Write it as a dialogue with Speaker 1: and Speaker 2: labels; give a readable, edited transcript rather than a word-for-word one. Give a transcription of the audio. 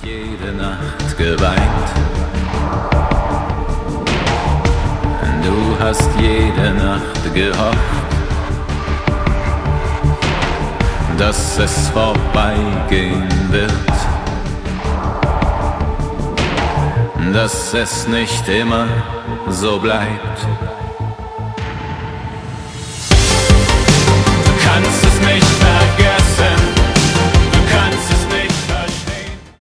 Speaker 1: jede Nacht geweint. Du hast jede Nacht gehofft, dass es vorbeigehen wird, dass es nicht immer so bleibt.